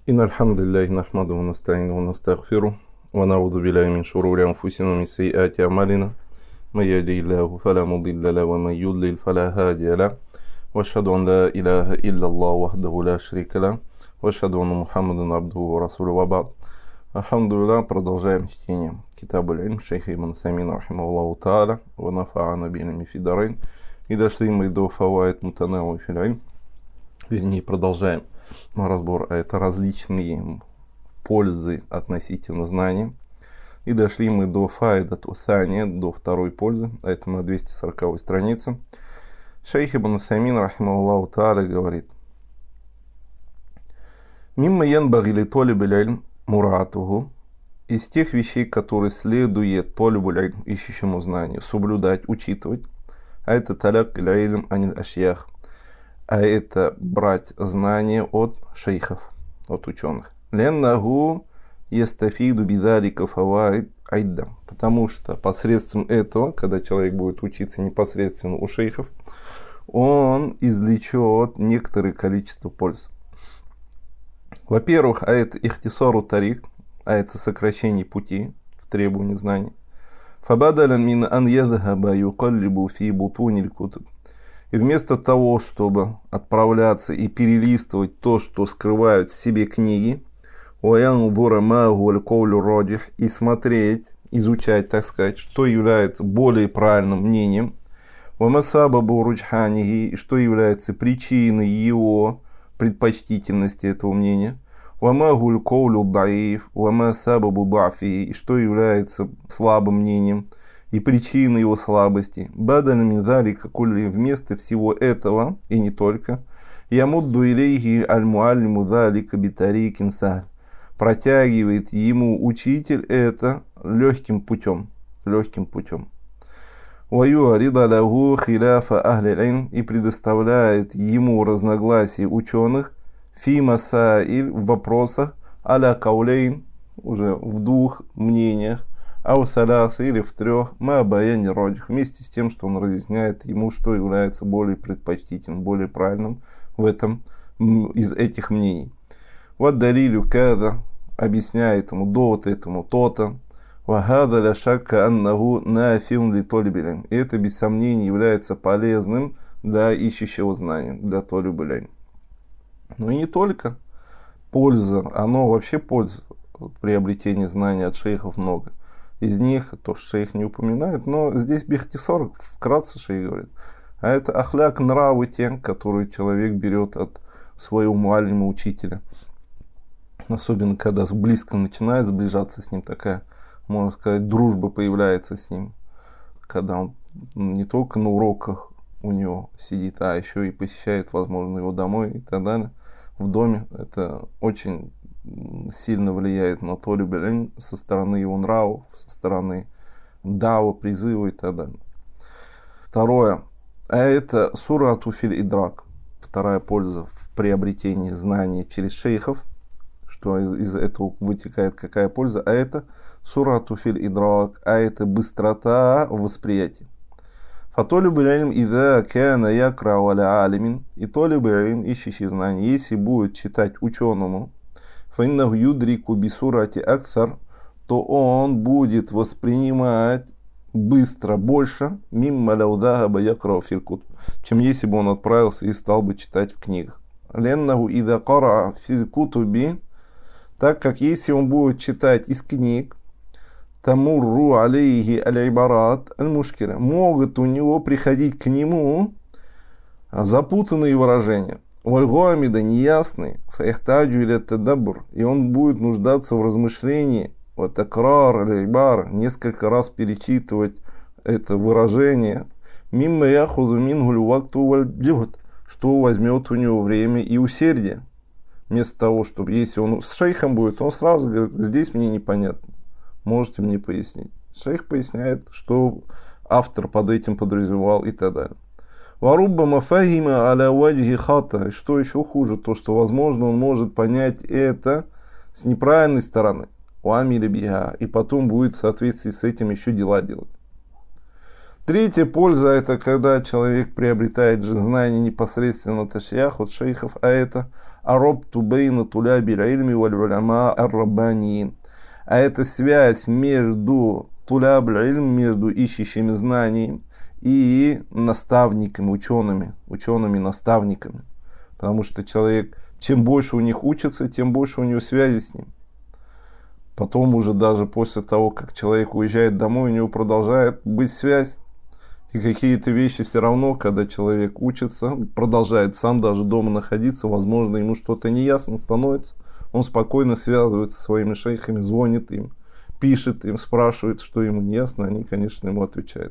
إن الحمد لله نحمده ونستعينه ونستغفره ونعوذ بالله من شرور أنفسنا ومن سيئات أعمالنا من يهده الله فلا مضل له ومن يضلل فلا هادي له وأشهد أن لا إله إلا الله وحده لا شريك له وأشهد أن محمدا عبده ورسوله وبعد. Алхамдулилlah, продолжаем чтение Китаб аль-Илм шейха Ибн Утаймина рахимахуллаху тааля ва нафа'ана бихи фид дарайн. И дошли мы до фаваид мутанавви фил илм. Вернее, продолжаем разбор, а это различные пользы относительно знаний. И дошли мы до фаидат усания, до второй пользы, а это на 240 странице. Шейх Ибн Утаймин рахимахуллаху тааля говорит: «Мимма янбаги ли толиб аль-илм муратуху», из тех вещей, которые следует толибу аль-илм, ищущему знания, соблюдать, учитывать, а это таляк аль-илм аниль ашьях, а это брать знания от шейхов, от ученых. Леннаху ястафиду бидалика фаваид айда, потому что посредством этого, когда человек будет учиться непосредственно у шейхов, он извлечет некоторое количество польз. Во-первых, а это ихтисару тарик, а это сокращение пути в требовании знаний. Фабадалян мин ан язхаба юкаллибу фи бутуниль кутуб. И вместо того, чтобы отправляться и перелистывать то, что скрывают в себе книги, и смотреть, изучать, так сказать, что является более правильным мнением, и что является причиной его предпочтительности этого мнения, и что является слабым мнением и причиной его слабости. Вместо всего этого, и не только, протягивает ему учитель это легким путем. И предоставляет ему разногласия ученых фи масаиль в вопросах аля каулейн, уже в двух мнениях, ау салас или в трех, ма баяни роджих, вместе с тем, что он разъясняет ему, что является более предпочтительным, более правильным в этом, из этих мнений. Вот далилю када, объясняет ему довод этому то-то. Вахада ля шакка аннаху нафин ли толиб аль-илм. И это без сомнения является полезным для ищущего знания, для толиб аль-илм. Но и не только польза, оно вообще польза приобретения знаний от шейхов много. Из них, то, что шейх не упоминает, но здесь бихтисар, вкратце шейх говорит. А это ахляк, нравы те, которые человек берет от своего муаллима, учителя. Особенно, когда близко начинает сближаться с ним, такая, можно сказать, дружба появляется с ним. Когда он не только на уроках у него сидит, а еще и посещает, возможно, его домой и так далее, в доме. Это очень сильно влияет на толиб аль-илм со стороны его нравов, со стороны дава, призыва и так далее. Второе. А это сурату филь идрак. Вторая польза в приобретении знаний через шейхов. Что из этого вытекает какая польза? А это сурату филь идрак. А это быстрота восприятия. Фатолиб аль-илм иза кана якра аля алимин. И толиб аль-илм, ищущий знания, если будет читать ученому, фаиннаху юдрику бисурати аксар, то он будет воспринимать быстро, больше, мимма лаудаха якра фил кутуб, чем если бы он отправился и стал бы читать в книгах. Леннаху иза кара фил кутуби, так как если он будет читать из книг, тамурру алейхи аль-ибарат аль-мушкила, могут у него приходить к нему запутанные выражения, вальгуамида неясные, фаихтаджу или тадаббур, и он будет нуждаться в размышлении, вот акрар аль-ибар, несколько раз перечитывать это выражение, мимма яхузу мингуль вакту валь-джухд, что возьмет у него время и усердие. Вместо того, чтобы, если он с шейхом будет, он сразу говорит: здесь мне непонятно, можете мне пояснить. Шейх поясняет, что автор под этим подразумевал и так далее. Варубба мафахима аля ваджхи хата, что еще хуже, то, что, возможно, он может понять это с неправильной стороны, уамиля биха, и потом будет в соответствии с этим еще дела делать. Третья польза — это когда человек приобретает же знания непосредственно от шейхов, а это арабту бейна тулябиль ильми валь уляма ар-раббаниин. А это связь между тулябиль ильм, между ищущими знаний и наставниками, учеными-наставниками. Потому что человек, чем больше у них учится, тем больше у него связи с ним. Потом уже даже после того, как человек уезжает домой, у него продолжает быть связь. И какие-то вещи все равно, когда человек учится, продолжает сам даже дома находиться, возможно, ему что-то неясно становится, он спокойно связывается со своими шейхами, звонит им, пишет им, спрашивает, что ему неясно, они, конечно, ему отвечают.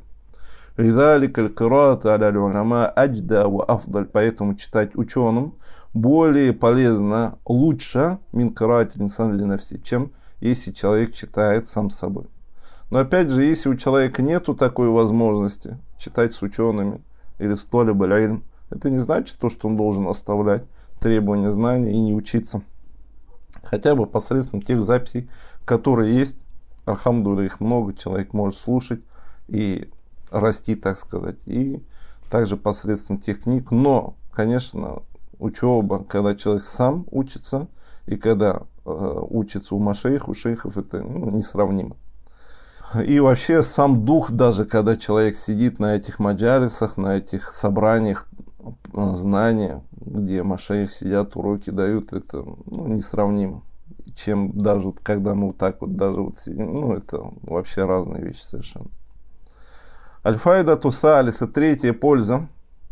Поэтому читать ученым более полезно, лучше, чем если человек читает сам собой. Но опять же, если у человека нету такой возможности читать с учеными или с толеб аль-илм, это не значит то, что он должен оставлять требования знания и не учиться. Хотя бы посредством тех записей, которые есть, альхамдулилля, их много, человек может слушать и расти, так сказать. И также посредством тех книг. Но, конечно, учеба, когда человек сам учится, и когда учится у машейх, у шейхов, это несравнимо. И вообще сам дух, даже когда человек сидит на этих маджалисах, на этих собраниях знания, где машейх сидят, уроки дают, это несравнимо. Чем даже вот, когда мы вот так вот даже вот сидим, это вообще разные вещи совершенно. Аль-файда тусалиса, третья польза.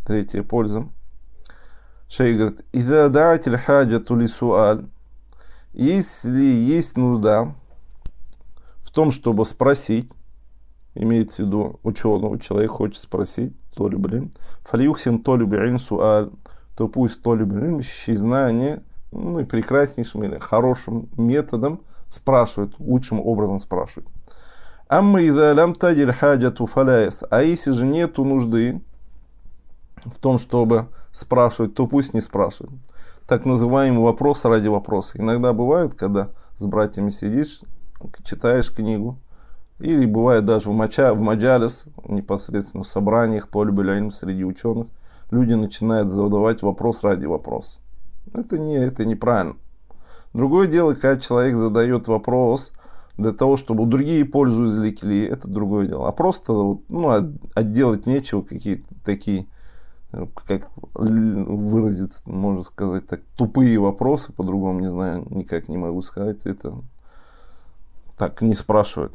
Шейх говорит, «Иза да'атиль хаджату ли суаль», если есть нужда в том, чтобы спросить, имеется в виду ученого, человек хочет спросить, фалюхсин толюбиль суаль, то пусть толюбиль, ищущий знания, и прекраснейшим или хорошим методом спрашивает, лучшим образом спрашивает. Амма иза лям тадиль хаджату фаляяс, а если же нету нужды в том, чтобы спрашивать, то пусть не спрашивает. Так называемый вопрос ради вопроса. Иногда бывает, когда с братьями сидишь, читаешь книгу, или бывает даже в маджалис, непосредственно в собраниях, толеб аль-илм среди ученых, люди начинают задавать вопрос ради вопроса. Это неправильно. Другое дело, когда человек задает вопрос для того, чтобы другие пользу извлекли, это другое дело. А просто отделать нечего, какие-то такие, как выразиться, можно сказать так, тупые вопросы, по-другому не знаю, никак не могу сказать, это так не спрашивают.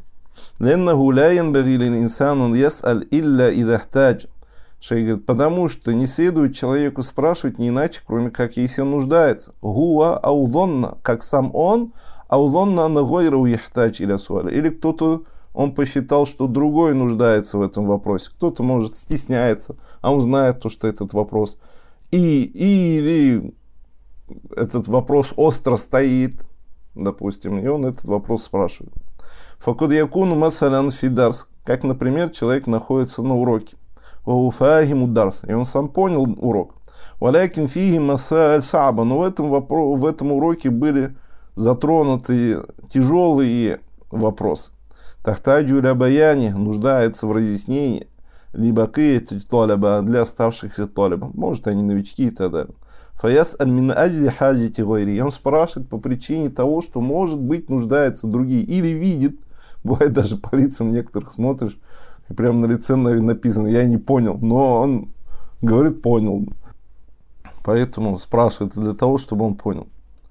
Шейх говорит, потому что не следует человеку спрашивать не иначе, кроме как если он нуждается. Гуа аузонна, как сам он, аузонна на гойру яхтач или суаля. Или кто-то, он посчитал, что другой нуждается в этом вопросе. Кто-то, может, стесняется, а он знает то, что этот вопрос. Или этот вопрос остро стоит, допустим, и он этот вопрос спрашивает. Факуд якуну масалян фидарс, как, например, человек находится на уроке. И он сам понял урок. Но в этом уроке были затронуты тяжелые вопросы. Тахтаджу баяни, нуждается в разъяснении, либо для оставшихся толеба. Может, они новички и так далее. И он спрашивает по причине того, что, может быть, нуждаются другие. Или видит, бывает даже по лицам некоторых смотришь, и прямо на лице написано, я не понял, но он говорит, понял. Поэтому спрашивается для того, чтобы он понял.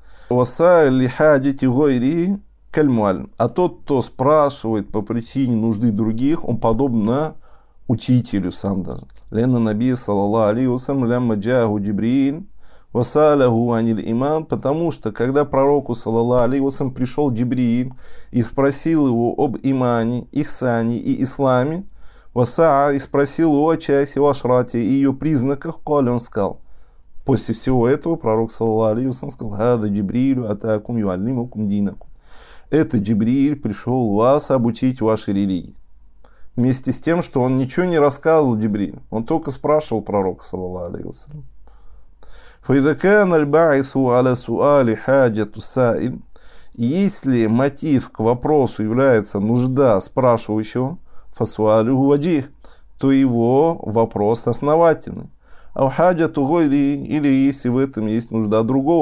А тот, кто спрашивает по причине нужды других, он подобно учителю сам даже. Ленна Наби, саллаллаху алейхи вассалям, лямма джаху Джибриль, васалаху аниль иман, потому что, когда пророку, саллаллаху алейхи вассалям, пришел Джибриль и спросил его об имане, ихсане и исламе, васаа, и спросил его о часе, о ашрате и ее признаках, коли он сказал. После всего этого пророк, саллаллаху алейхи вассалям, сказал, «Хада Джибрилю атакум юаллимукум динакум». Это Джибриль пришел вас обучить вашей религии. Вместе с тем, что он ничего не рассказывал Джибрилю, он только спрашивал пророка, саллаллаху алейхи вассалям. Если мотив к вопросу является нужда спрашивающего, то его вопрос основательный. Или если в этом есть нужда другого,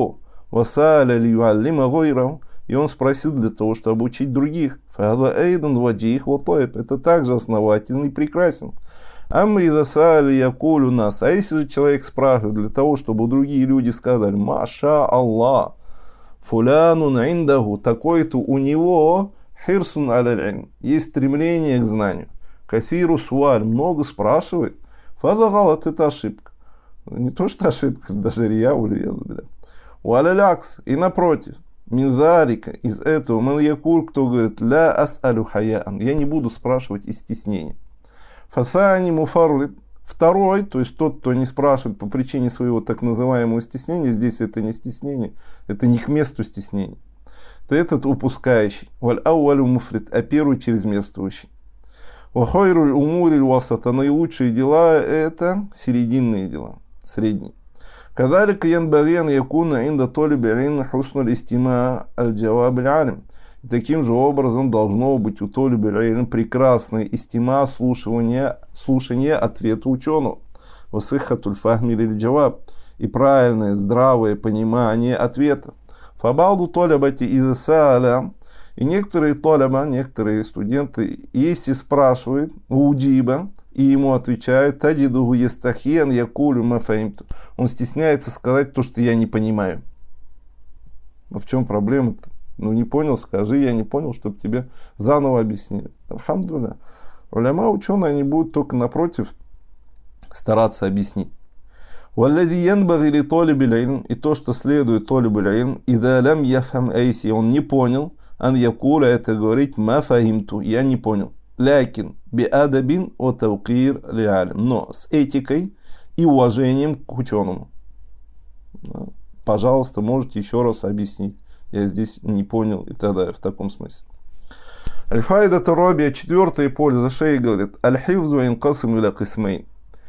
васаля льюаллима гойрау, и он спросил для того, чтобы обучить других. Фада эйдан ваджих ватоеб, это также основательный и прекрасен. А мы и засали якулю нас. А если же человек спрашивает для того, чтобы другие люди сказали, маша Аллах, фулянун индаху, такой-то у него хирсун аль-илм, есть стремление к знанию. Кафиру суаль, много спрашивает. Фаза галат, это ошибка. Не то, что ошибка, даже рия улиязу. Уалялякс, и напротив, минзарика, из этого маньякур, кто говорит, ля ас'алю хаяан, я не буду спрашивать из стеснения. Фасани муфарлит, второй, то есть тот, кто не спрашивает по причине своего так называемого стеснения, здесь это не стеснение, это не к месту стеснения, то этот упускающий, валь ауалю муфрит, а первый чрезмерствующий. Вахойруль умуриль васата, наилучшие дела это серединные дела, средние. Кадалик янбаген якуна инда толиби илм хуснуль истима аль-джаваб аль-алим. Таким же образом должно быть у толиби илм прекрасное истима, слушание ответа ученого. Васыхатуль фахми лиль-джаваб. И правильное, здравое понимание ответа. Фабалду толябати изасаля. И некоторые толеба, некоторые студенты, если спрашивают у уджиба, и ему отвечают, тадидуху естахиан якулю мафаимту. Он стесняется сказать то, что я не понимаю. Но в чем проблема-то? Ну не понял, скажи, я не понял, чтобы тебе заново объяснили. Алхамдулилля. Уляма, ученые, они будут только напротив стараться объяснить. Валлади янбаги ли толиби илм, и то, что следует толибу илм, ида лям яфхам айси, он не понял, ан якуля, это говорить мафаимту, я не понял. Лякин биадабин о таукир лиалим, но с этикой и уважением к ученому. Пожалуйста, можете еще раз объяснить. Я здесь не понял и так далее, в таком смысле. Аль-Файда Тарабия, четвертая польза шеи, говорит, аль-хивзу инкасим иля кисмейн.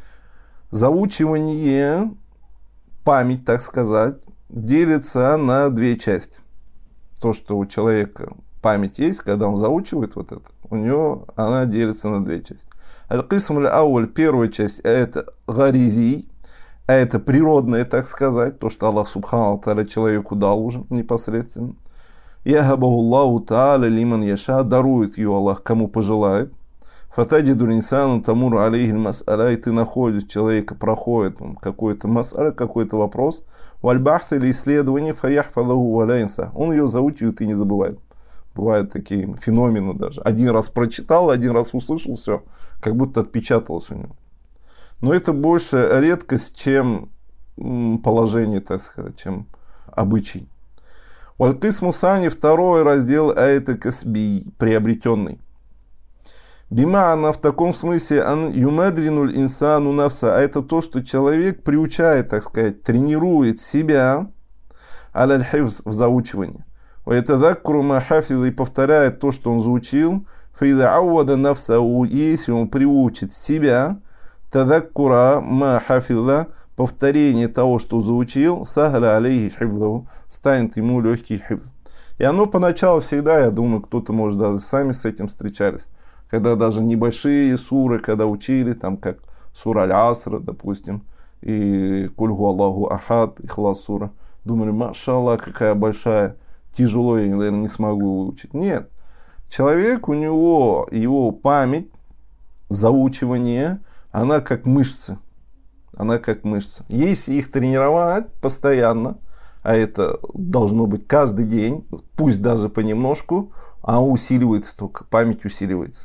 Заучивание, память, так сказать, делится на две части. То, что у человека память есть, когда он заучивает вот это, у него она делится на две части. Аль-Кисм аль-Ауль, первая часть, это гаризий, а это природное, так сказать, то, что Аллах Субхану Тааля человеку дал уже непосредственно. Яхабаху Аллаху Тааля лиман яша, дарует ее Аллах, кому пожелает. Фатадиду инсану тамур алейхи мас'аля, и ты находишь, человека проходит какой-то мас'аля, какой-то вопрос, вальбахс или исследование, фаяхфалаху валяйнса, он ее заучивает и не забывает. Бывают такие феномены даже. Один раз прочитал, один раз услышал, все, как будто отпечаталось у него. Но это больше редкость, чем положение, так сказать, чем обычай. Валькисму сани, второй раздел, а это касби, приобретенный. Бимаана в таком смысле ан юмадринуль инсану навса, а это то, что человек приучает, так сказать, тренирует себя аль-хифз в заучивании. Это заккуру махафиза и повторяет то, что он заучил. Фейда ауада навсау, если он приучит себя, тазаккура махафиза, повторение того, что заучил, сахля алейхи хифзу, станет ему легкий хифз. И оно поначалу всегда, я думаю, кто-то, может, даже сами с этим встречались. Когда даже небольшие суры, когда учили, там как сура Аль-Аср, допустим, и Кульгу Аллаху Ахад, Ихлас сура, думали, машаллах, какая большая, тяжело, я, наверное, не смогу выучить. Нет, человек, у него его память, заучивание, она как мышцы. Она как мышцы. Если их тренировать постоянно, а это должно быть каждый день, пусть даже понемножку, а усиливается только, память усиливается.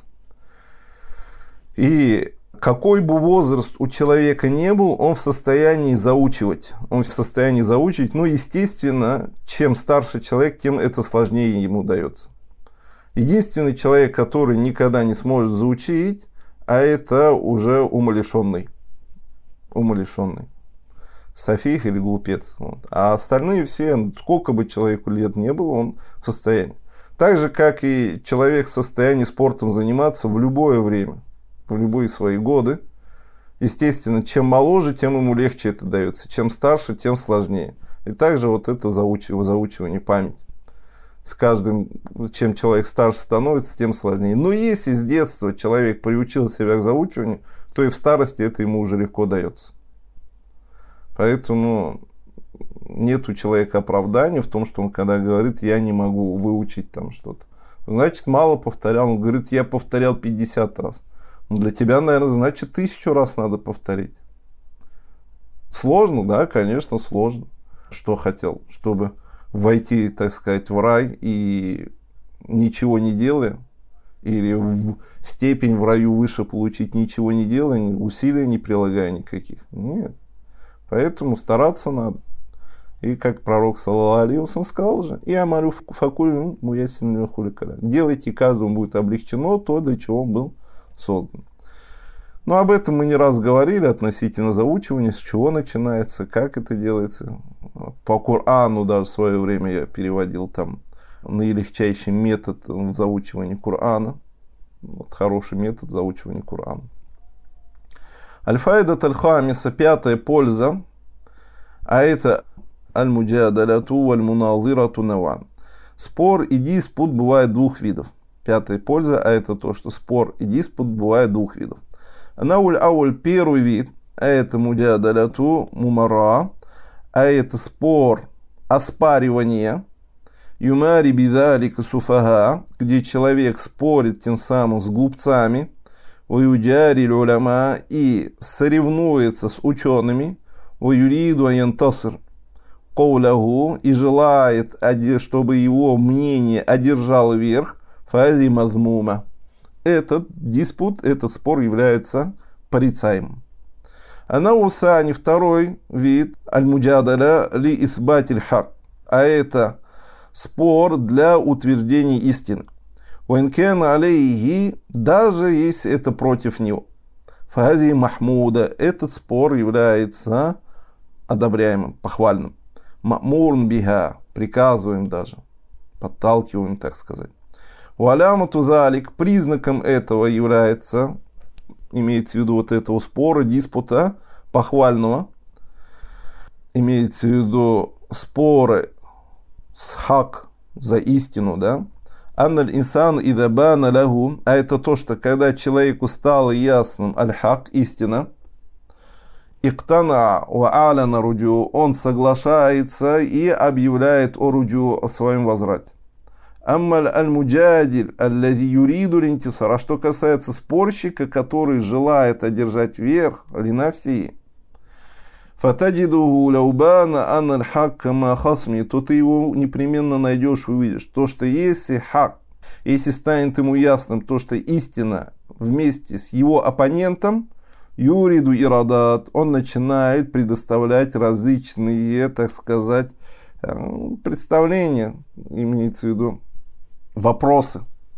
И какой бы возраст у человека не был, он в состоянии заучивать. Он в состоянии заучить. Ну, естественно, чем старше человек, тем это сложнее ему дается. Единственный человек, который никогда не сможет заучить, а это уже умалишенный. Умалишенный. Софих или глупец. Вот. А остальные все, сколько бы человеку лет не было, он в состоянии. Так же, как и человек в состоянии спортом заниматься в любое время. В любые свои годы. Естественно, чем моложе, тем ему легче это дается. Чем старше, тем сложнее. И также вот это заучивание памяти. С каждым, чем человек старше становится, тем сложнее. Но если с детства человек приучил себя к заучиванию, то и в старости это ему уже легко дается. Поэтому нет у человека оправдания в том, что он когда говорит, я не могу выучить там что-то. Значит, мало повторял. Он говорит, я повторял 50 раз. Ну, для тебя, наверное, значит, 1000 раз надо повторить. Сложно, да, конечно, сложно. Что хотел? Чтобы войти, так сказать, в рай и ничего не делая? Или в степень в раю выше получить ничего не делая, усилия не прилагая никаких? Нет. Поэтому стараться надо. И как пророк, саллаллаху алейхи ва саллям, сказал же, и амалю факулю муяссин хуликаля. Делайте, каждому будет облегчено то, для чего он был создан. Но об этом мы не раз говорили относительно заучивания, с чего начинается, как это делается. По Корану даже в свое время я переводил там наилегчайший метод в заучивании Корана. Вот хороший метод заучивания Корана. Аль-Фаида Таль-Хамиса, 5-я польза, а это аль-муджадаляту валь-муназирату наван. Спор и диспут бывает двух видов. 5-я польза, а это то, что спор и диспут бывает двух видов. Науль-ауль, первый вид, а это муджадаляту мумара, а это спор, оспаривание, юмари бидалика суфага, где человек спорит тем самым с глупцами, уюджари уляма, и соревнуется с учеными, уюриду янтаср коуляху, и желает, чтобы его мнение одержало верх, фази мазмума. Этот диспут, этот спор является порицаемым. Анаусани, второй вид, аль-муджадаля ли исбатиль хак, а это спор для утверждения истины. Уинкен алейхи, даже если это против него. Фази махмуда, этот спор является одобряемым, похвальным. Мамурн биха, приказываем даже, подталкиваем, так сказать. Уалямату залик, признаком этого является, имеется в виду вот этого спора, диспута, похвального, имеется в виду споры с хак, за истину, да. Анналь инсан идабана лягу, а это то, что когда человеку стало ясным аль-хак, истина, иктана ва аляна руджу, он соглашается и объявляет о руджу, о своем возврате. Аммаль аль-муджадиль аллади юриду линтисар, а что касается спорщика, который желает одержать верх, линафсии, фатаджидуху ляубана анналь хакка ма хасми, то ты его непременно найдешь и увидишь. То, что если хак, если станет ему ясным то, что истина вместе с его оппонентом, юриду ирадат, он начинает предоставлять различные, так сказать, представления, имеется в виду вопросы.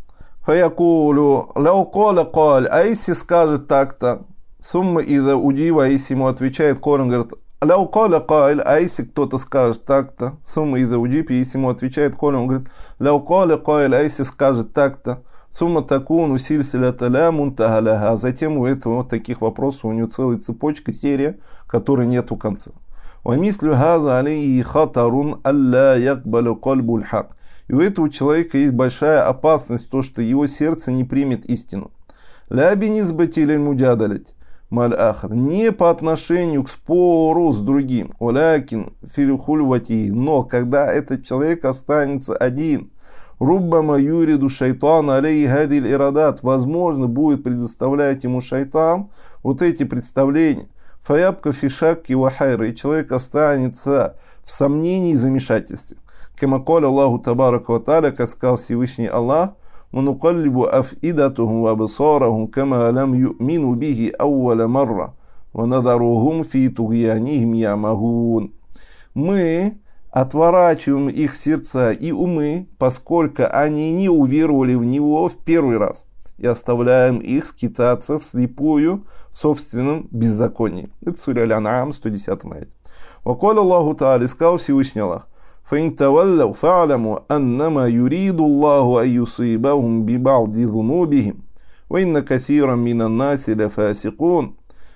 Фаякулю ляуколя коль, а если скажет так-то, сумма иза уджива, а если ему отвечает коль, он говорит, ляуколя коль, а если кто-то скажет так-то, сумма иза уджив, если ему отвечает коль, он говорит, ляуколя коль, а если скажет так-то, сумма такун усильсилята ля мунтагаляха, а затем у этого вот таких вопросов у него целая цепочка, серия, которой нету конца. ومثل هذا عليه خطر ألا يقبل قلب الحق. И у этого человека есть большая опасность, то, что его сердце не примет истину. لا بنسبة للمجادلة مع الآخر, не по отношению к спору с другим, ولكن في خلوته, но когда этот человек останется один, ربما يريد шайтан عليه هذه الإرادات, возможно будет предоставлять ему шайтан вот эти представления. Фаябка фишакки вахайра, и человек останется в сомнении и замешательстве. Камаколя Аллаху табарака ва тааля, как сказал Всевышний Аллах, манукаллибу афидатухум ва абсарахум кама лам ю'мину бихи ауваля марра ва надарухум фи тугьянихим ямагун. Мы отворачиваем их сердца и умы, поскольку они не уверовали в него в первый раз, и оставляем их скитаться вслепую в собственном беззаконии. Это сура Аль-Ан'ам, 110 аят. Вакаля Аллаху Та'аля, сказал Всевышний Аллах, فَإِن تَوَلَّوْا فَاعْلَمُوا أَنَّمَا يُرِيدُ اللَّهُ أَن يُصِيبَهُم بِبَعْضِ ذُنُوبِهِمْ وَإِنَّ كَثِيرًا مِنَ النَّاسِ لَفَاسِقُونَ.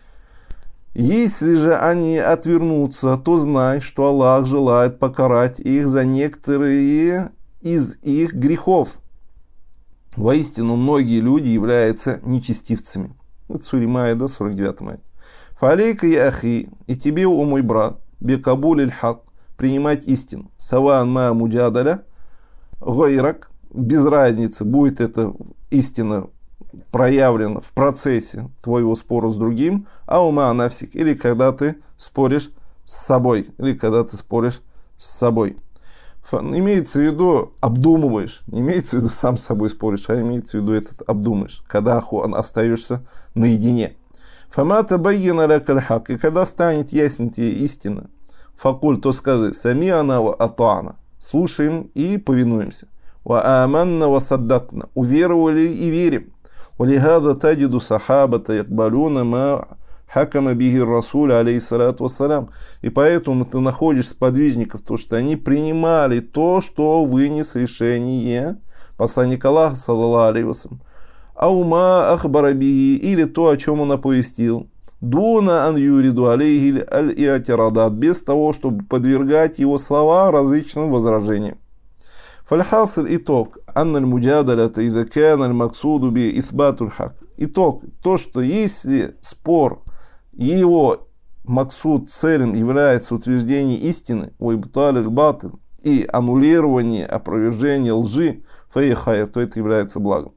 Если же они отвернутся, то знай, что Аллах желает покарать их за некоторые из их грехов. Воистину, многие люди являются нечестивцами. Это сура Маида, 49 аят. Фалейка я ахи, и тебе, о мой брат, бекабуль иль хак, принимать истину. Саван ма муджадаля, гойрак, без разницы, будет это истина проявлена в процессе твоего спора с другим, а ума нафсик, или когда ты споришь с собой, или когда ты споришь с собой. Имеется в виду обдумываешь, не имеется в виду сам с собой споришь, а имеется в виду этот обдумаешь, когда остаешься наедине. Фама табайяна лака хак, и когда станет ясен тебе истина, факуль, то скажи, сами'ана ва атa'на, слушаем и повинуемся. Ва аманна ва саддакна, уверовали и верим. Валихада таджиду сахабата якбалуна ма хакама биги расуль алейхиссалату вассалям. И поэтому ты находишь сподвижников, то, что они принимали то, что вынес решение посланник Аллаха, саллаллаху алейхи вассалям. Аума ахбара биги, или то, о чем он оповестил. Дуна ан юриду алейхи аль-иатирадат, без того, чтобы подвергать его слова различным возражениям. Фальхасил итог. Анна аль-муджадалята иза кана аль-максуду би исбатуль хак. Итог. То, что если спор, его максуд, целым является утверждение истины, и аннулирование, опровержение лжи, фейхайр, то это является благом.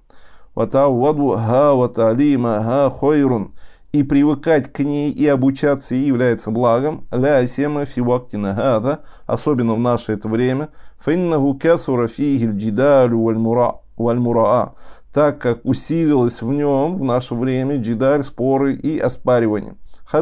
И привыкать к ней и обучаться ей является благом, особенно в наше это время, так как усилилось в нем в наше время джидаль, споры и оспаривания.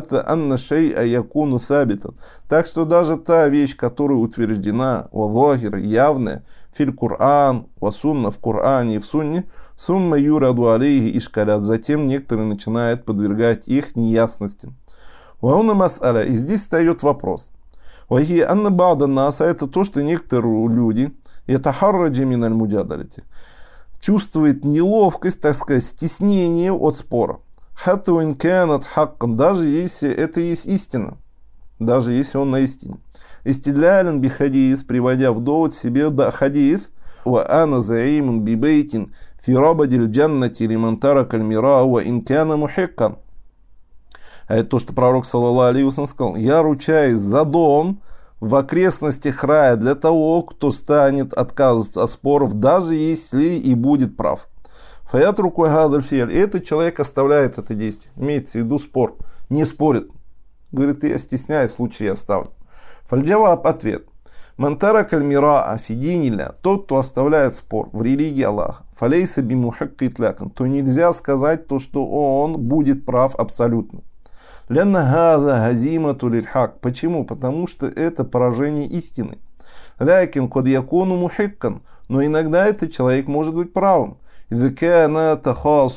Так что даже та вещь, которая утверждена, явная, филь Кур'ан, васунна в Коране и в Сунне, сумма юраду алейхи ишкалят, затем некоторые начинают подвергать их неясностям. Вауна мас'аля, и здесь встает вопрос. Вахи анна бада наса, это то, что некоторые люди, ятахарраджи миналь муджадалити, чувствует неловкость, так сказать, стеснение от спора. Хатту инканат хаккан, даже если это есть истина, даже если он на истине. Истидлялян би хадис, приводя в довод себе хадис, ва ана заимун би бейтин фи рабадиль джаннати лиман таракаль мира ва инкана мухиккан. А это то, что пророк, саллаллаху алейхи вассалям, сказал: я ручаюсь за дом в окрестностях рая для того, кто станет отказываться от споров, даже если и будет прав. Фаят рукой гадаль фиаль. И этот человек оставляет это действие. Имеется в виду спор. Не спорит. Говорит, я стесняюсь, лучше я оставлю. Фальджаваб, ответ. Мантара кальмира афидинилля. Тот, кто оставляет спор в религии Аллаха. Фалейса бимухакка итлякан. То нельзя сказать то, что он будет прав абсолютно. Ленна газа газима тулильхак. Почему? Потому что это поражение истины. Лякин код якону мухиккан. Но иногда этот человек может быть правым. А это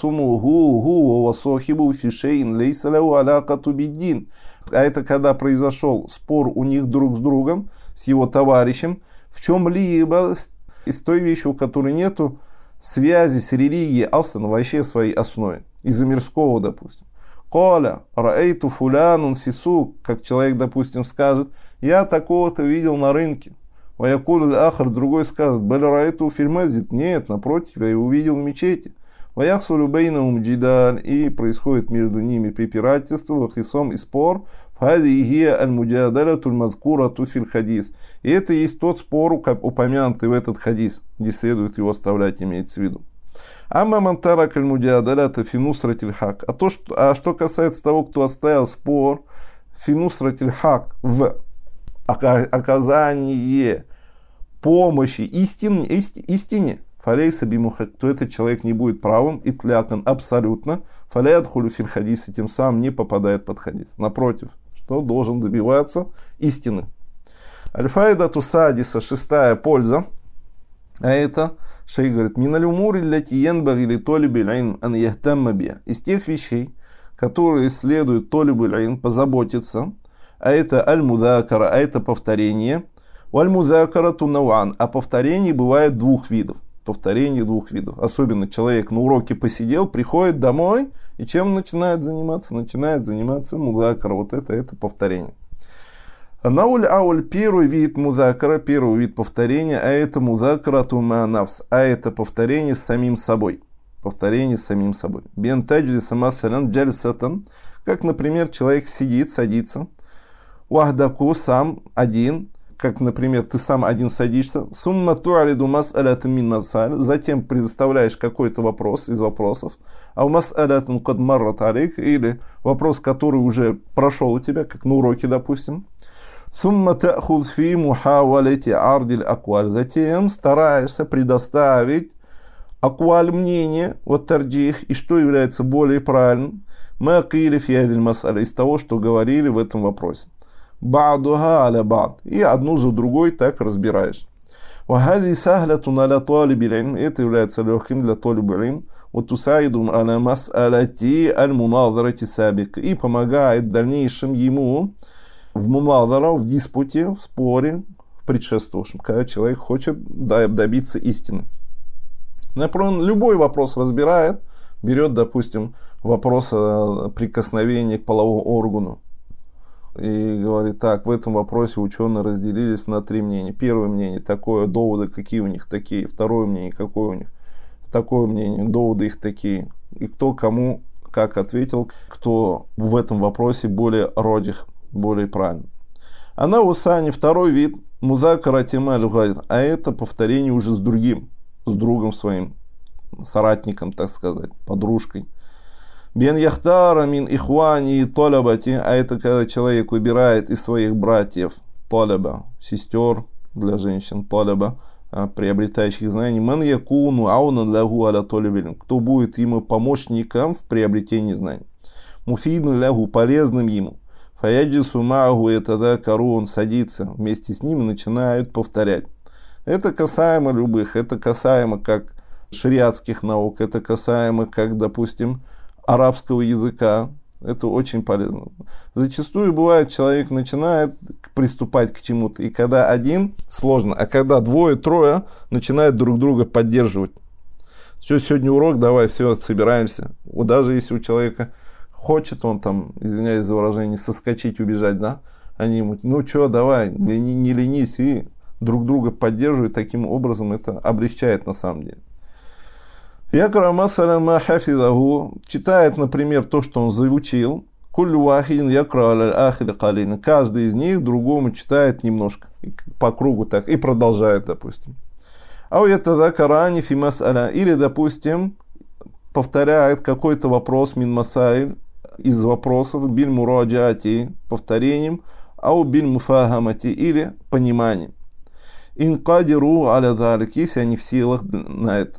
когда произошел спор у них друг с другом, с его товарищем, в чем-либо из той вещи, у которой нету связи с религией Алсана вообще в своей основе, из-за мирского, допустим. Коля, раэйту фулянун фисук, как человек, допустим, скажет, я такого-то видел на рынке. Ваякуль ахар, другой скажет, баляраэту фильмазит, нет, напротив, я его увидел в мечети. Ваяхсулю бейнаум джидаль, и происходит между ними препирательство, вахисом и спор. Фази игия аль-муджадаля туль-мазкура туфиль хадис. И это есть тот спор, упомянутый в этот хадис, где следует его оставлять, имеется в виду. Амма мантара каль-муджадаля тафинусратиль хак. А что касается того, кто оставил спор, финусратиль хак в оказание помощи истине, фалейса бимухак, то этот человек не будет правым, итлякан абсолютно, фаляет хулюфиль хадис, и тем самым не попадает под хадис. Напротив, что должен добиваться истины. Аль-файда тусадиса, шестая польза, а это, шейх говорит, миналюмури ляти янбаги ли толибиль айн ан яхтамма биа, из тех вещей, которые следует толибиль айн позаботиться, а это аль-мудакара, а это повторение. Аль-мудакара тунауан, а повторений бывает двух видов. Повторение двух видов. Особенно человек на уроке посидел, приходит домой, и чем начинает заниматься? Начинает заниматься мудакара. Вот это повторение. Науль-ауль, первый вид мудакара, первый вид повторения, а это мудакара туманавс, а это повторение с самим собой. Повторение с самим собой. Бен таджли самасалян джальсатан, как, например, человек сидит, садится, вахдаку, сам, один, как, например, ты сам один садишься, сумма туалиду мас'алятан мин мас'аль, затем предоставляешь какой-то вопрос из вопросов, а у мас'алятан кад маррат алейк, или вопрос, который уже прошел у тебя, как на уроке, допустим, сумма та'хуз фи мухавалати ардиль акваль, затем стараешься предоставить акваль мнение, вот тарджих, и что является более правильным, мы акили фи адиль мас'аля, из того, что говорили в этом вопросе. Ба'духа аля ба'д. И одну за другой так разбираешь. Вахади сахлятун аля талиб иль-илм. Это является легким для талиб иль-илм. Ватусаиду аля мас'алати аль-муназарати сабик. И помогает в дальнейшем ему в муназара, в диспуте, в споре предшествовавшем, когда человек хочет добиться истины. Например, любой вопрос разбирает, берет, допустим, вопрос о прикосновении к половому органу. И говорит, так, в этом вопросе ученые разделились на 3 мнения. Первое мнение такое, доводы какие у них такие. Второе мнение, какое у них такое мнение, доводы их такие. И кто кому как ответил, кто в этом вопросе более родих, более правильный. Она усани, второй вид, музакара тималь гайр, а это повторение уже с другом своим, соратником, так сказать, подружкой. Бен яхтара мин ихвани и толябати, а это когда человек выбирает из своих братьев толяба, сестер для женщин, толяба, приобретающих знаний, ман якуну ауна лягу аля толябилин, кто будет ему помощником в приобретении знаний. Муфидну лягу, полезным ему. Фаяджису магу и тогда кару, он садится вместе с ним и начинают повторять. Это касаемо любых, это касаемо как шариатских наук, это касаемо как, допустим, арабского языка. Это очень полезно. Зачастую бывает, человек начинает приступать к чему-то, и когда один, сложно, а когда двое, трое начинают друг друга поддерживать. Что, сегодня урок, давай, все, собираемся. Вот даже если у человека хочет он там, извиняюсь за выражение, соскочить, убежать, да, они ему, ну что, давай, не ленись, и друг друга поддерживают, таким образом это облегчает на самом деле. Якра масалама хафизаху, читает, например, то, что он заучил. Куллю вахидин якра аль-ахири калин. Каждый из них другому читает немножко, по кругу так, и продолжает, допустим. Ау ятазакарани фи масаля. Или, допустим, повторяет какой-то вопрос мин масаиль из вопросов биль мураджати, повторением, ау биль муфахамати, или пониманием. Инкадиру аля далик, если они в силах на это.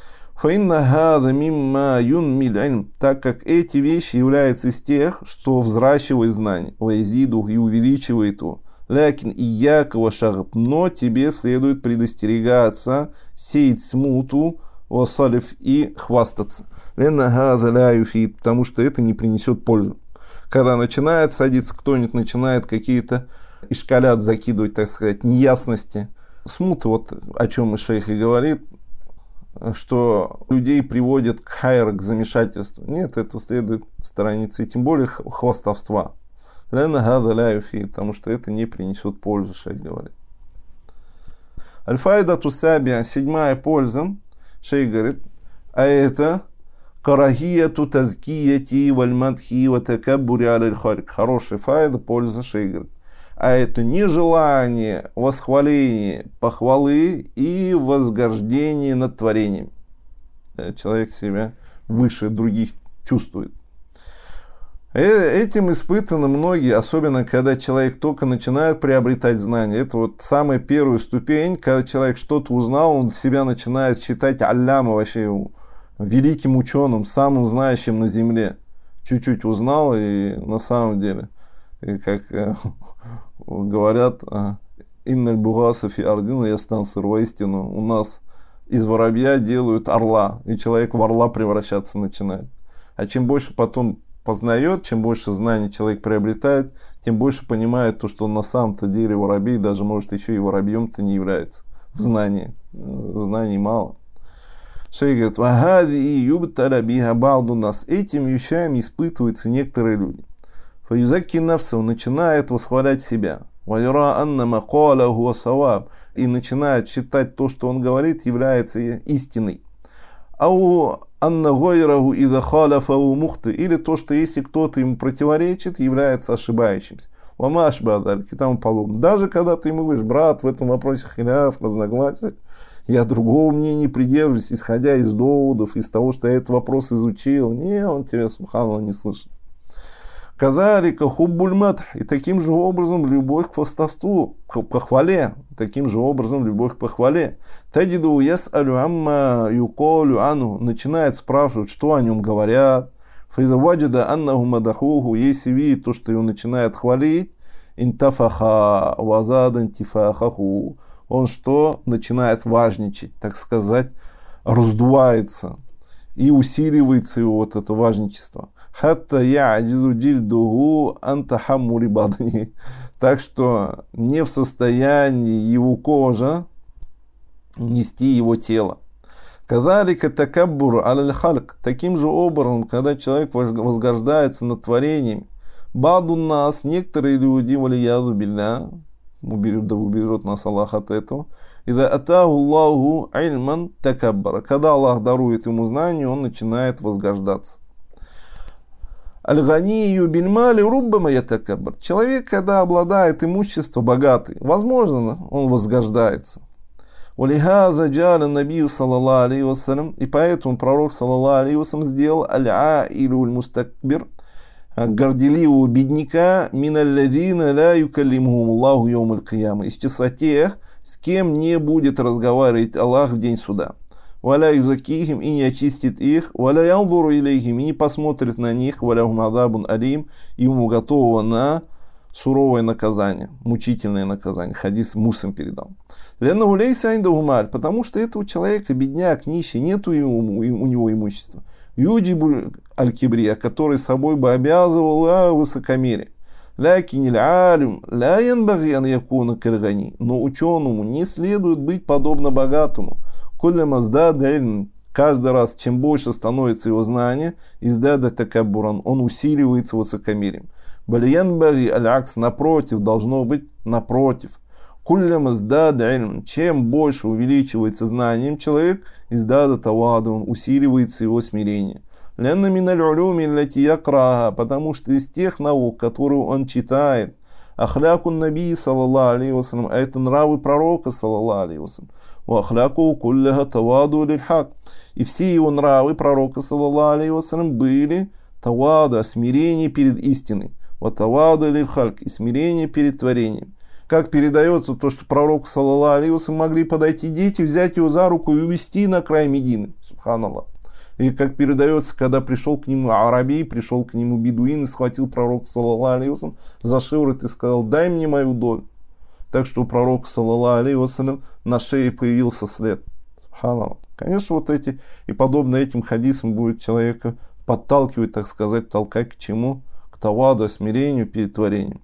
Так как эти вещи являются из тех, что взращивает знание, ваизиду и увеличивает его. Лякин и якова шагаб, но тебе следует предостерегаться, сеять смуту, васалив и хвастаться. Потому что это не принесет пользу. Когда начинает садиться кто-нибудь, начинает какие-то ишкалят закидывать, так сказать, неясности. Смута, вот о чем и шейх и говорит, что людей приводит к хайр, к замешательству. Нет, это следует сторониться, и тем более хвастовства. Потому что это не принесет пользу, шейх говорит. Аль-файда тусабия, 7-я польза, шейх говорит, а это карахияту тазкияти вальмадхи ватакаббури аль-харик. Хорошая файда, польза, шейх говорит. А это нежелание, восхваление, похвалы и возгождение над творением. Человек себя выше других чувствует. Этим испытаны многие, особенно когда человек только начинает приобретать знания. Это вот самая первая ступень, когда человек что-то узнал, он себя начинает считать алляма, вообще великим ученым, самым знающим на земле. Чуть-чуть узнал, и на самом деле, и как говорят, инналь бугаса фи ардина ястансир, воистину у нас из воробья делают орла, и человек в орла превращаться начинает. А чем больше потом познает, чем больше знаний человек приобретает, тем больше понимает то, что он на самом-то деле воробей, даже может еще и воробьем-то не является в знании. Знаний мало. Шейх говорит, вагади и юбталя биха балду нас. Этими вещами испытываются некоторые люди. Фаюзаки навсов начинает восхвалять себя. Вайра анна макала хуа саваб. И начинает считать то, что он говорит, является истиной. Ау анна гойраху ида халяфау мухты. Или то, что если кто-то ему противоречит, является ошибающимся. вамаш бадар, и тому подобное. Даже когда ты ему говоришь, брат, в этом вопросе хиляф, разногласия, я другого мнения придерживаюсь, исходя из доводов, из того, что я этот вопрос изучил. Не, он тебя, субханаллах, не слышит. Казалика хуббуль мадх, и таким же образом любовь к хвастовству, к похвале, таким же образом любовь к похвале. Таджиду яс'алю амма юколю ану, начинает спрашивать, что о нем говорят. Файза ваджада аннаху мадахуху, если видит то, что его начинает хвалить, интафаха вазад интифахаху, он что? Начинает важничать, так сказать, раздувается и усиливается его вот это важничество. Хатта я'джизу джильдуху ан тахаммули бадани. Так что не в состоянии его кожа нести его тело. Казалика такаббур аль хальк. Таким же образом, когда человек возгождается над творением, баду нас, некоторые люди, валиязу билля, уберет нас Аллах от этого, ида атаху Аллаху ильман такаббара. Когда Аллах дарует ему знание, он начинает возгождаться. Аль-ганию бильмали руббама ятакаббар. Человек, когда обладает имуществом, богатый, возможно, он возгождается. Валихаза джаля набию саллаллаху алейхи вассалям, и поэтому пророк саллаллаху алейхи вассалям сделал аль-аилю аль-мустакбир, горделивого бедняка, миналладина ля юкаллимухум Аллаху йом аль-кияма, из числа тех, с кем не будет разговаривать Аллах в день суда. Валя юзакихим, и не очистит их, валя янзуру илейхим, и не посмотрит на них, валя хум адабун алим, и ему готово на суровое наказание, мучительное наказание. Хадис Муслим передал. Ленна улейса индагумаль, потому что этого человека, бедняк, нищий, нету у него имущества. Юджибу аль-кибрия, который собой бы обязывал высокомерие. Лякиниль алим ля янбаги ан якуна кальгани, но ученому не следует быть подобно богатому. Коллема сдад ильм, каждый раз, чем больше становится его знание, издада такаббуран, он усиливается высокомерием. Балиян бари аль-акс, напротив, должно быть напротив. Куллема сдад ильм, чем больше увеличивается знанием человек, издада таваду, он усиливается его смирение. Ленна миналь улюми лати якраха, потому что из тех наук, которые он читает, ахлякун наби саллаллаху алейхи вассалям, а это нравы пророка саллаллаху алейхи вассалям, у ахляку кулляха таваду лиль хак, и все его нравы пророка саллаллаху алейхи вассалям были тавада, смирение перед истиной, ва таваду лиль хальк, и смирение перед творением. Как передается то, что пророку саллаллаху алейхи вассалям могли подойти дети, взять его за руку и увести на край Медины, субханаллах. И как передается, когда пришел к нему арабей, пришел к нему бедуин и схватил пророка саллаллаху алейхи вассалям за шиворот и сказал: дай мне мою долю. Так что у пророка саллаллаху алейхи вассалям на шее появился след. Субханаллах. Конечно, вот эти и подобно этим хадисам будет человека подталкивать, так сказать, толкать к чему? К таваду, смирению перед творением.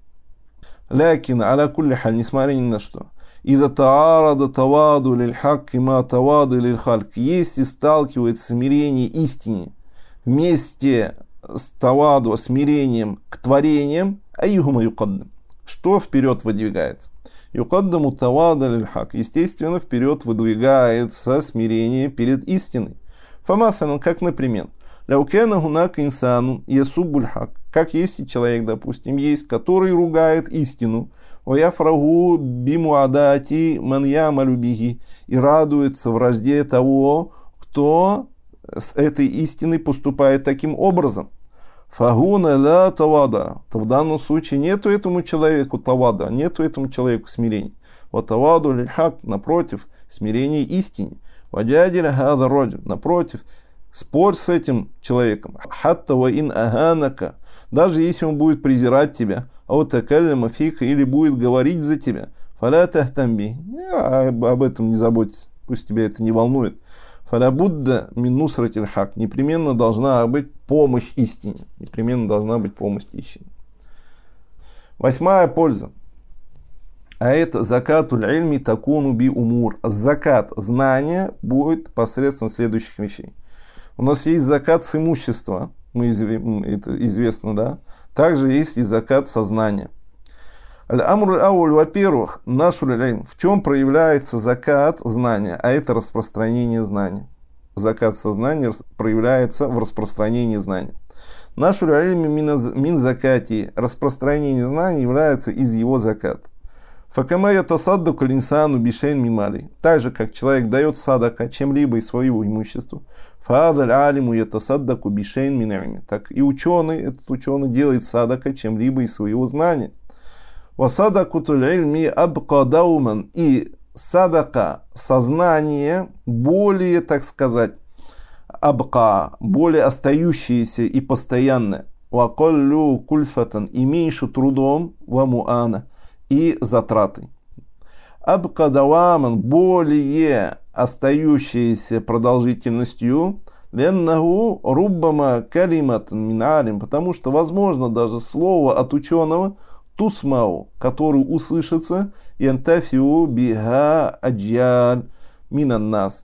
Лякин, аля кулли халь, несмотря ни на что. Ида таарада таваду лиль хакки ма таваду лиль хальк. Если сталкивается смирение истине вместе с таваду, смирением к творениям, айюхума юкаддам. Что вперед выдвигается? Юкаддаму таваду лиль хак. Естественно, вперед выдвигается смирение перед истиной. Фамасалан, как, например, ляукена гунак инсану ясубуль хак. Как если человек, допустим, есть, который ругает истину, ваяфрагу бимуадати ман ямалю биги, и радуется вражде того, кто с этой истиной поступает таким образом. Фагуна ля тавада, то в данном случае нету этому человеку тавада, нету этому человеку смирения. Вот таваду лиль хак, напротив, смирение истине. Ваджадиля хада роджи, напротив, спорь с этим человеком. Хатта ва ин аганака, даже если он будет презирать тебя, а вот такаллама фика, или будет говорить за тебя, фаля тахтамби, об этом не заботься, пусть тебя это не волнует. Фаля будда мин нусратиль хак, непременно должна быть помощь истине, непременно должна быть помощь истине. 8-я польза. А это закатуль ильми такуну би умур. Закат знания будет посредством следующих вещей. У нас есть закат с имущества, это известно, да? Также есть и закат сознания. Аль-амру ауль, во-первых, нашу ильм. В чем проявляется закат знания? А это распространение знания. Закат сознания проявляется в распространении знания. Нашу ильми мин закати, распространение знаний является из его заката. Факама ятасаддаку линсану бишейн мимали. Так же, как человек дает садака чем-либо из своего имущества. Фаадаль алиму ятасаддаку бишейн минами. Так и ученый, этот ученый делает садака чем-либо из своего знания. Васадаку туль-ильми абкадауман. И садака, сознание, более, так сказать, абка, более остающееся и постоянное. Вакаллю кульфатан, и меньше трудом, вамуана, и затраты. Абкадаваман, более остающееся продолжительностью, леннаху руббама калиматан миналим, потому что возможно даже слово от ученого тусмау, который услышится, янтафиу биха аджаль минан нас,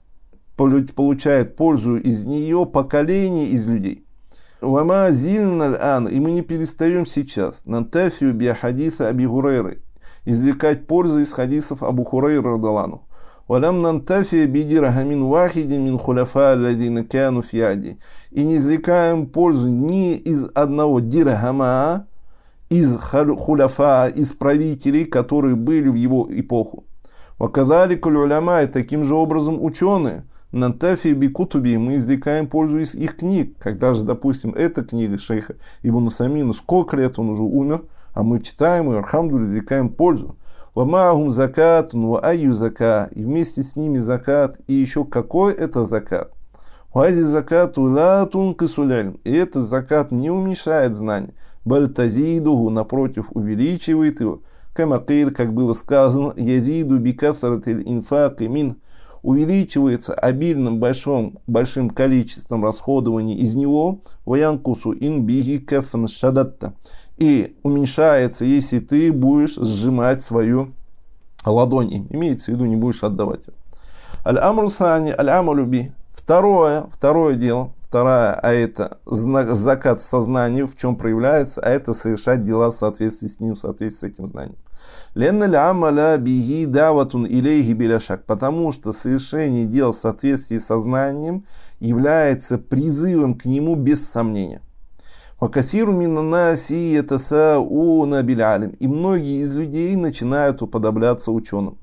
получает пользу из нее поколение из людей. Вама зильналь ан, и мы не перестаем сейчас, нантафиу биха хадиса Аби Хурейры, извлекать пользу из хадисов Абу Хурейры радалану. Валям нантафия бидирахамин вахиди мин хуляфа ладина кяну фьяди. И не извлекаем пользу ни из одного дирхама, из хуляфа, из правителей, которые были в его эпоху. Ваказали кулюляма, и таким же образом ученые. Нантафия бикутуби, мы извлекаем пользу из их книг. Когда же, допустим, эта книга шейха Ибн Самина, сколько лет он уже умер, а мы читаем и, алхамдулилля, извлекаем пользу. Вамахум закатун ва айю зака, и вместе с ними закат, и еще какой это закат. Вази закату ла тункисуляльм, и этот закат не уменьшает знания, бальтазидуху, напротив, увеличивает его. Камакир, как было сказано, язиду бикасратиль инфаки мин, увеличивается обильным большим количеством расходований из него, ваянкусу ин биги кафан шадатта, и уменьшается, если ты будешь сжимать свою ладонь им. Имеется в виду, не будешь отдавать ее. Аль-амру сани, аль-амалю би. Второе дело, а это закат сознания, в чем проявляется, а это совершать дела в соответствии с ним, в соответствии с этим знанием. Ленна лямаля биги даватун илейхи биляшак, потому что совершение дел в соответствии с сознанием является призывом к нему без сомнения. Вакасиру минанаси ятасауна билялим, и многие из людей начинают уподобляться ученым.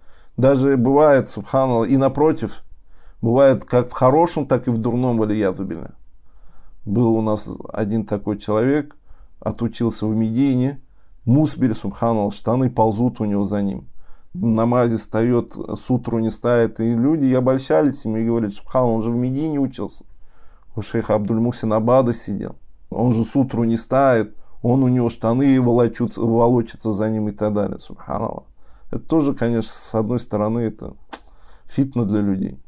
Даже бывает, субханаллах, и напротив, бывает как в хорошем, так и в дурном валиязу билля. Был у нас один такой человек, отучился в Медине, мусбель, субханаллах, штаны ползут у него за ним. В намазе встает, сутру не ставит, и люди обольщались им и говорят, субханаллах, он же в Медине учился. У шейха Абдуль-Мухсин Абада сидел. Он же сутру не ставит, он у него штаны волочатся за ним и так далее. Субханаллах. Это тоже, конечно, с одной стороны, это фитна для людей.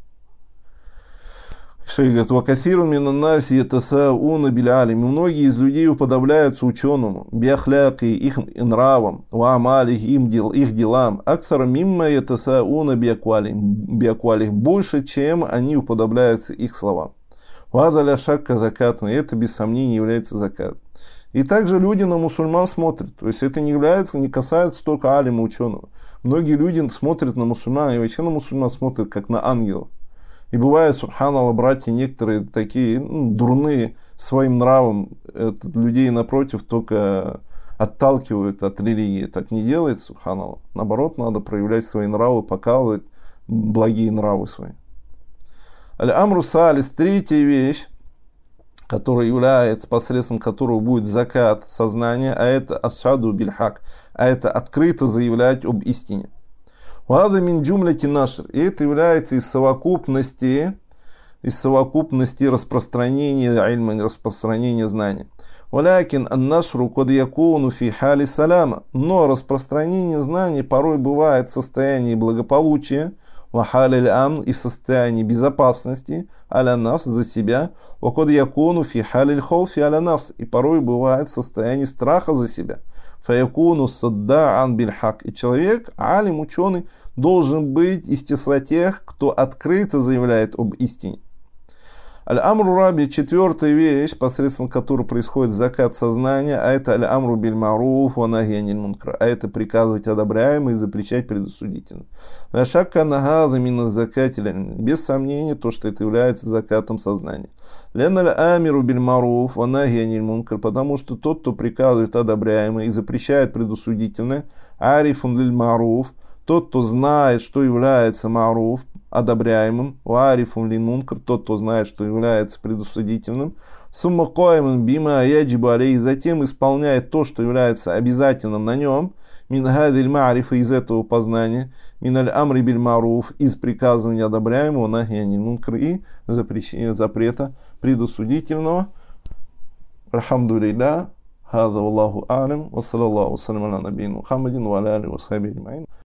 Шейх говорит, вакасиру минаннаси ятасауна билялим. Многие из людей уподобляются ученому, биахляки, их нравам, ваамали, их делам. Аксара мимма ятасауна биаквалих. Больше, чем они уподобляются их словам. Вазаля шакка закат, и это без сомнения является закат. И также люди на мусульман смотрят. То есть это не касается только алима ученого. Многие люди смотрят на мусульман, и вообще на мусульман смотрят как на ангелов. И бывает, субханаллах, братья некоторые такие дурные своим нравом, людей напротив только отталкивают от религии. Так не делает, субханаллах. Наоборот, надо проявлять свои нравы, показывать благие нравы свои. Аль-Амру Салис, третья вещь, которая является, посредством которого будет закат сознания, а это асшаду бильхак, а это открыто заявлять об истине. Вада мин джумляти нашр, и это является из совокупности распространения ильма, распространения знания. Валякин ан-нашру код якуну фи хали салама, но распространение знаний порой бывает в состоянии благополучия, вахалиль ам, и в состоянии безопасности, аля нафс, за себя, вакод якуну фи халиль хауфи аля нафс, и порой бывает в состоянии страха за себя. Фаякуну саддаан бильхак, и человек, алим, ученый, должен быть из числа тех, кто открыто заявляет об истине. Аль-амру раби, четвертая вещь, посредством которой происходит закат сознания, а это аль-амру биль маруф ва нахи аниль мункар, а это приказывать одобряемо и запрещать предосудительно. Ла шакка анна хаза мин закати, без сомнения, то, что это является закатом сознания. Лен аль-амиру биль маруф ва нахи аниль мункар, потому что тот, кто приказывает одобряемо и запрещает предосудительно, арифун лиль маруф, тот, кто знает, что является маруф, одобряемым, варифун лин мункар, тот, кто знает, что является предосудительным, сумма коиман бима яджибу алей, затем исполняет то, что является обязательным на нем, мин гадиль марифа, из этого познания, мин аль амри биль маруф, из приказывания одобряемого, нахи аниль мункар, и запрета предосудительного. Алхамдулилля, хаза Аллаху алям, ва саллаллаху салям аля набийна Мухаммадин, ва аля алихи ва асхабихи аджмаин.